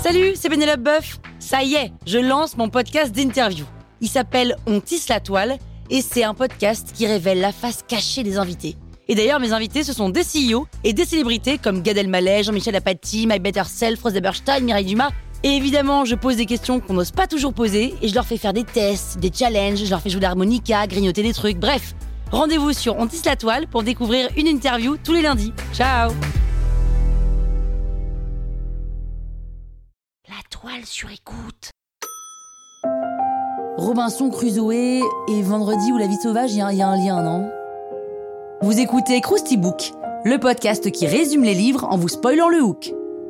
Salut, c'est Pénélope Boeuf. Ça y est, je lance mon podcast d'interview. Il s'appelle On tisse la toile et c'est un podcast qui révèle la face cachée des invités. Et d'ailleurs, mes invités, ce sont des CEO et des célébrités comme Gad Elmaleh, Jean-Michel Apathy, My Better Self, Rose Eberstein, Mireille Dumas. Et évidemment, je pose des questions qu'on n'ose pas toujours poser et je leur fais faire des tests, des challenges, je leur fais jouer de l'harmonica, grignoter des trucs, bref. Rendez-vous sur On tisse la toile pour découvrir une interview tous les lundis. Ciao! La toile sur écoute. Robinson Crusoe et Vendredi ou La vie sauvage, il y a un lien, non? Vous écoutez Krusty Book, le podcast qui résume les livres en vous spoilant le hook.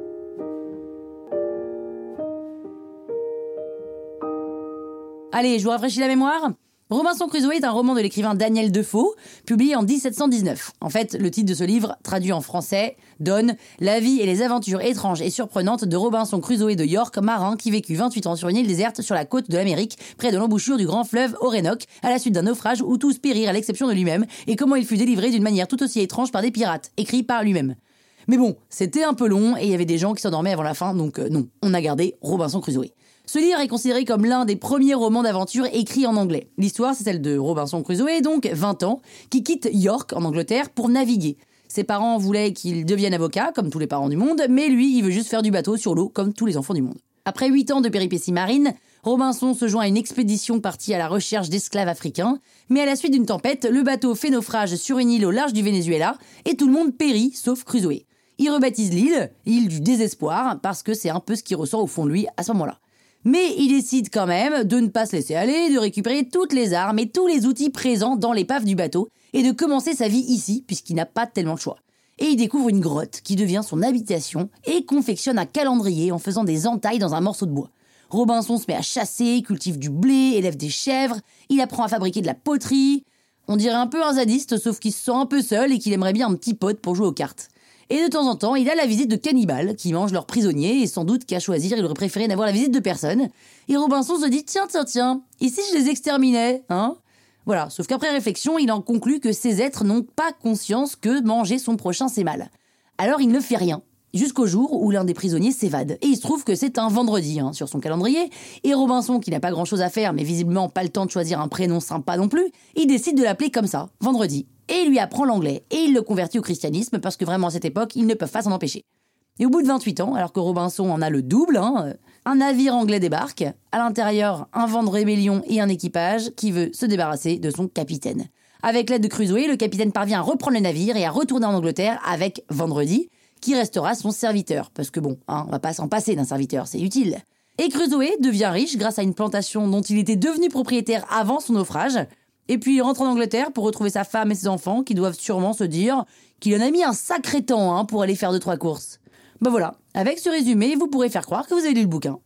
Allez, je vous rafraîchis la mémoire. Robinson Crusoe est un roman de l'écrivain Daniel Defoe, publié en 1719. En fait, le titre de ce livre, traduit en français, donne « La vie et les aventures étranges et surprenantes de Robinson Crusoe de York, marin qui vécut 28 ans sur une île déserte sur la côte de l'Amérique, près de l'embouchure du grand fleuve Orénoque, à la suite d'un naufrage où tous périrent à l'exception de lui-même, et comment il fut délivré d'une manière tout aussi étrange par des pirates », écrit par lui-même. Mais bon, c'était un peu long et il y avait des gens qui s'endormaient avant la fin, donc non, on a gardé Robinson Crusoe. Ce livre est considéré comme l'un des premiers romans d'aventure écrits en anglais. L'histoire, c'est celle de Robinson Crusoe, donc 20 ans, qui quitte York, en Angleterre, pour naviguer. Ses parents voulaient qu'il devienne avocat, comme tous les parents du monde, mais lui, il veut juste faire du bateau sur l'eau, comme tous les enfants du monde. Après 8 ans de péripéties marines, Robinson se joint à une expédition partie à la recherche d'esclaves africains, mais à la suite d'une tempête, le bateau fait naufrage sur une île au large du Venezuela, et tout le monde périt, sauf Crusoe. Il rebaptise l'île du désespoir, parce que c'est un peu ce qu'il ressent au fond de lui à ce moment-là. Mais il décide quand même de ne pas se laisser aller, de récupérer toutes les armes et tous les outils présents dans l'épave du bateau et de commencer sa vie ici, puisqu'il n'a pas tellement le choix. Et il découvre une grotte qui devient son habitation et confectionne un calendrier en faisant des entailles dans un morceau de bois. Robinson se met à chasser, cultive du blé, élève des chèvres, il apprend à fabriquer de la poterie. On dirait un peu un zadiste, sauf qu'il se sent un peu seul et qu'il aimerait bien un petit pote pour jouer aux cartes. Et de temps en temps, il a la visite de cannibales qui mangent leurs prisonniers et sans doute qu'à choisir, il aurait préféré n'avoir la visite de personne. Et Robinson se dit tiens, et si je les exterminais, hein? Voilà, sauf qu'après réflexion, il en conclut que ces êtres n'ont pas conscience que manger son prochain c'est mal. Alors il ne fait rien, jusqu'au jour où l'un des prisonniers s'évade. Et il se trouve que c'est un vendredi sur son calendrier, et Robinson, qui n'a pas grand chose à faire, mais visiblement pas le temps de choisir un prénom sympa non plus, il décide de l'appeler comme ça, Vendredi. Et il lui apprend l'anglais, et il le convertit au christianisme, parce que vraiment à cette époque, ils ne peuvent pas s'en empêcher. Et au bout de 28 ans, alors que Robinson en a le double, un navire anglais débarque, à l'intérieur un vent de rébellion et un équipage qui veut se débarrasser de son capitaine. Avec l'aide de Crusoe, le capitaine parvient à reprendre le navire et à retourner en Angleterre avec Vendredi, qui restera son serviteur, parce que bon, on va pas s'en passer d'un serviteur, c'est utile. Et Crusoe devient riche grâce à une plantation dont il était devenu propriétaire avant son naufrage. Et puis il rentre en Angleterre pour retrouver sa femme et ses enfants qui doivent sûrement se dire qu'il en a mis un sacré temps pour aller faire 2-3 courses. Ben voilà, avec ce résumé, vous pourrez faire croire que vous avez lu le bouquin.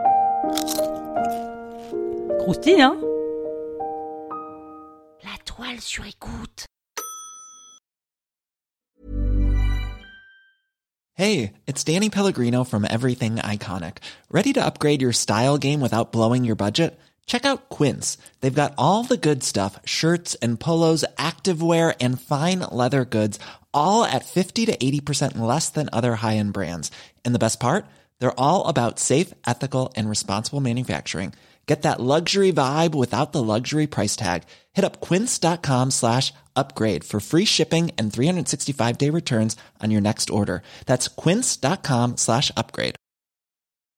Croustille, hein? La toile sur écoute. Hey, it's Danny Pellegrino from Everything Iconic. Ready to upgrade your style game without blowing your budget? Check out Quince. They've got all the good stuff, shirts and polos, activewear, and fine leather goods, all at 50 to 80% less than other high-end brands. And the best part? They're all about safe, ethical, and responsible manufacturing. Get that luxury vibe without the luxury price tag. Hit up quince.com/upgrade for free shipping and 365-day returns on your next order. That's quince.com/upgrade.